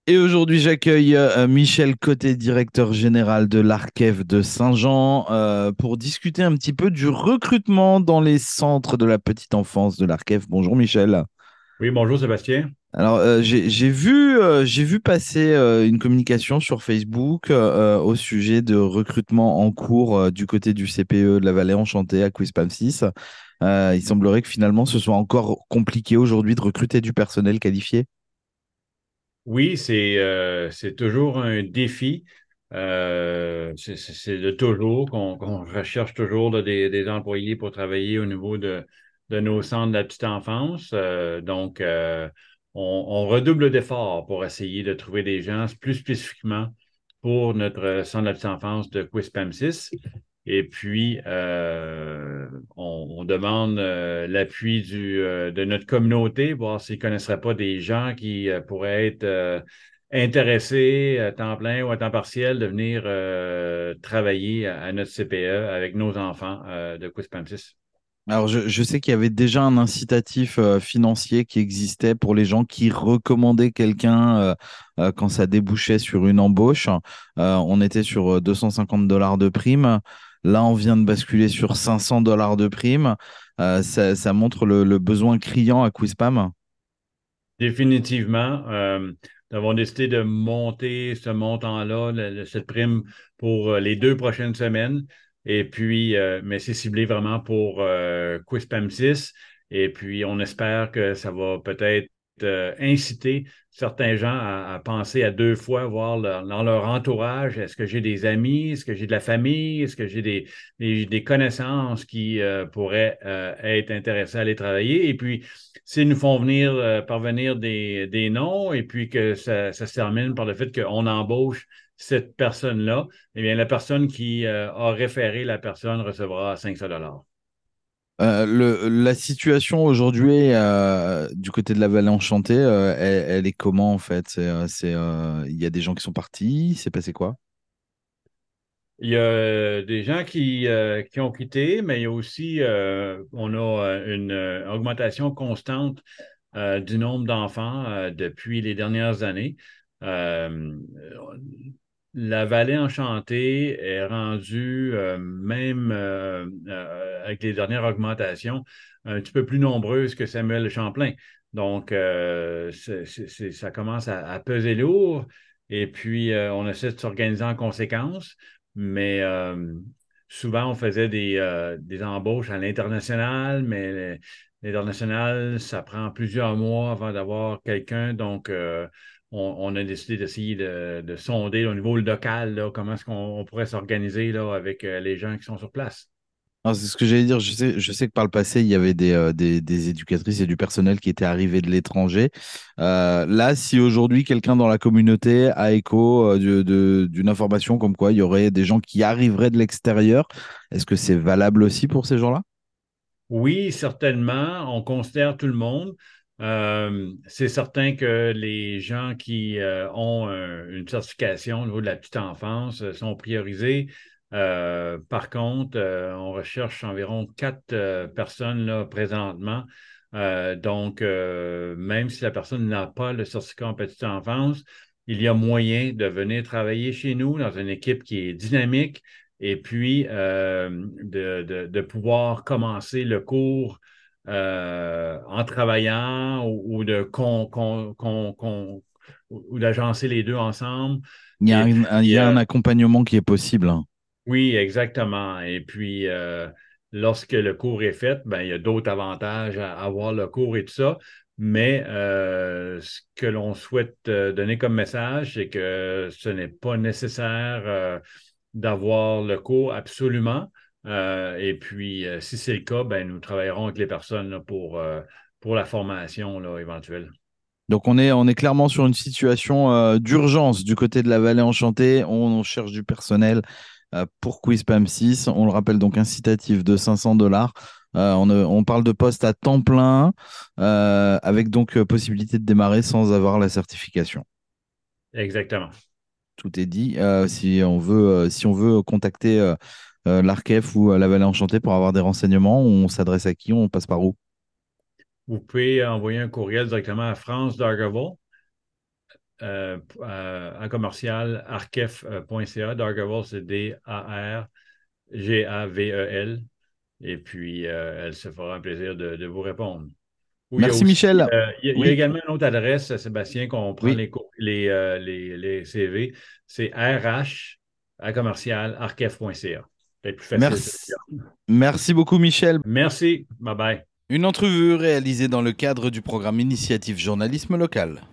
Et aujourd'hui, j'accueille Michel Côté, directeur général de l'Arkev de Saint-Jean, pour discuter un petit peu du recrutement dans les centres de la petite enfance de l'Arkev. Bonjour Michel. Oui, bonjour Sébastien. Alors, j'ai vu passer une communication sur Facebook au sujet de recrutement en cours du côté du CPE de la Vallée Enchantée à Quispam 6. Il semblerait que finalement, ce soit encore compliqué aujourd'hui de recruter du personnel qualifié. Oui, c'est toujours un défi. C'est de toujours qu'on recherche toujours là, des employés pour travailler au niveau de nos centres de la petite enfance. On redouble d'efforts pour essayer de trouver des gens plus spécifiquement pour notre centre de la petite enfance de Quispam-6. Et puis, on demande l'appui de notre communauté, voir s'ils ne connaisseraient pas des gens qui pourraient être intéressés à temps plein ou à temps partiel de venir travailler à notre CPE avec nos enfants de Quispamsis. Alors, je sais qu'il y avait déjà un incitatif financier qui existait pour les gens qui recommandaient quelqu'un quand ça débouchait sur une embauche. On était sur $250 de prime. Là, on vient de basculer sur $500 de prime. Ça montre le besoin criant à Quizpam. Définitivement, nous avons décidé de monter ce montant-là, cette prime, pour les 2 prochaines semaines. Et puis, mais c'est ciblé vraiment pour Quispam 6. Et puis, on espère que ça va peut-être inciter certains gens à penser à 2 fois, voir dans leur entourage, est-ce que j'ai des amis, est-ce que j'ai de la famille, est-ce que j'ai des connaissances qui pourraient être intéressés à aller travailler. Et puis, s'ils nous font venir parvenir des noms et puis que ça se termine par le fait qu'on embauche cette personne-là, eh bien, la personne qui a référé la personne recevra 500 $. La situation aujourd'hui du côté de la Vallée Enchantée, elle est comment en fait? Il y a des gens qui sont partis, il s'est passé quoi? Il y a des gens qui ont quitté, mais il y a aussi, on a une augmentation constante du nombre d'enfants depuis les dernières années. Euh, la vallée enchantée est rendue, même avec les dernières augmentations, un petit peu plus nombreuse que Samuel Champlain. Donc, ça commence à peser lourd et puis on essaie de s'organiser en conséquence, mais souvent on faisait des embauches à l'international, mais l'international, ça prend plusieurs mois avant d'avoir quelqu'un. Donc, on a décidé d'essayer de sonder au niveau local, là, comment est-ce qu'on pourrait s'organiser là, avec les gens qui sont sur place. Alors, c'est ce que j'allais dire. Je sais que par le passé, il y avait des éducatrices et du personnel qui étaient arrivés de l'étranger. Là, si aujourd'hui quelqu'un dans la communauté a écho d'une information comme quoi il y aurait des gens qui arriveraient de l'extérieur, est-ce que c'est valable aussi pour ces gens-là? Oui, certainement, on considère tout le monde. C'est certain que les gens qui ont une certification au niveau de la petite enfance sont priorisés. Par contre, on recherche environ 4 personnes là, présentement. Même si la personne n'a pas le certificat en petite enfance, il y a moyen de venir travailler chez nous dans une équipe qui est dynamique et puis de pouvoir commencer le cours en travaillant ou d'agencer les deux ensemble. Et Il y puis, a un accompagnement qui est possible, hein. oui, exactement. Et puis, lorsque le cours est fait, ben, il y a d'autres avantages à avoir le cours et tout ça. Mais ce que l'on souhaite donner comme message, c'est que ce n'est pas nécessaire d'avoir le cours absolument. Et puis, si c'est le cas, ben, nous travaillerons avec les personnes là, pour la formation là, éventuelle. Donc on est clairement sur une situation d'urgence du côté de la Vallée Enchantée. On cherche du personnel pour Quiz 6. On le rappelle donc incitatif de $500. On parle de poste à temps plein avec donc possibilité de démarrer sans avoir la certification. Exactement. Tout est dit. Si on veut contacter l'Arkef ou la Vallée Enchantée pour avoir des renseignements, on s'adresse à qui? On passe par où? Vous pouvez envoyer un courriel directement à France Dargavel à commercial arkev.ca. Dargavel, c'est Dargavel. Et puis, elle se fera un plaisir de vous répondre. Ou il y a Merci, aussi, Michel. il y a Oui, également une autre adresse, Sébastien, qu'on prend oui. les CV. C'est RH à commercial arkev.ca. Peut-être plus facile. Merci. Merci beaucoup, Michel. Merci. Bye bye. Une entrevue réalisée dans le cadre du programme Initiative Journalisme Local.